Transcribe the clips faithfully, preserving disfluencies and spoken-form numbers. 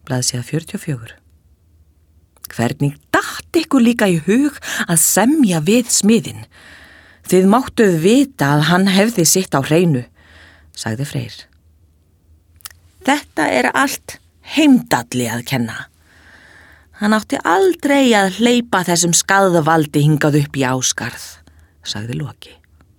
Blaðsíða fjörutíu og fjögur. Hvernig datt ykkur líka í hug að semja við smiðinn? Þið máttuð vita að hann hefði sitt á hreinu, sagði Freyr. Þetta er allt Heimdalli að kenna. Hann átti aldrei að hleypa þessum skaðvaldi hingað upp í Ásgarð, sagði Loki.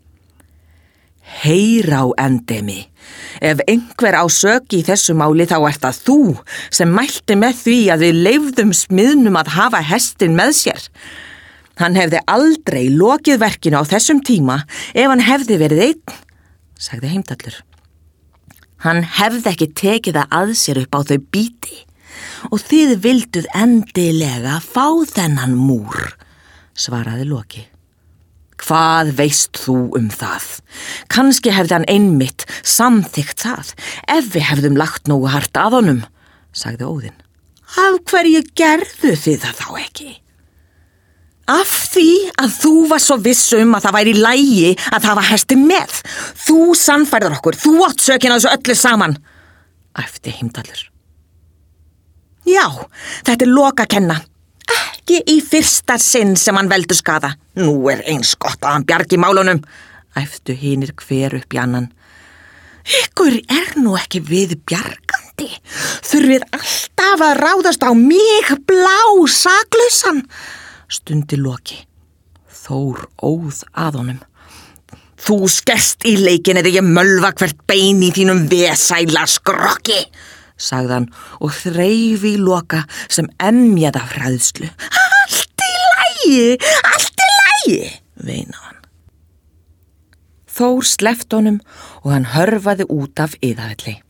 Heyr á endemi, ef einhver á sök í þessu máli þá ert það þú sem mælti með því að við leyfðum smiðnum að hafa hestinn með sér. Hann hefði aldrei lokið verkinu á þessum tíma ef hann hefði verið einn, sagði Heimdallur. Hann hefði ekki tekið það að sér upp á þau bíti og þið vilduð endilega fá þennan múr, svaraði Loki. Hvað veist þú um það? Kannski hefði hann einmitt samþykkt það ef við hefðum lagt nógu hart að honum, sagði Óðinn. Af hverju gerðu þið það þá ekki? Af því að þú var svo viss um að það væri í lagi að hafa hestinn með. Þú sannfærðir okkur, þú átt sökina þessu öllu saman, æpti Heimdallur. Já, þetta er Loka að kenna. Ekki í fyrsta sinn sem hann veldur skaða. Nú er eins gott að hann bjargi málunum, æptu hinir hver upp í annan. Ykkur er nú ekki við bjargandi. Þurfið alltaf að ráðast á mig blá saklausan, stundi Loki. Þór óð að honum. Þú skerst í leikin eða ég mölva hvert bein í þínum vesæla skrokki, sagði hann og þreif í Loka sem emjaði af hræðslu. Allt í lagi, allt í lagi, veinaði hann. Þór sleppti honum og hann hörfaði út af Iðavelli.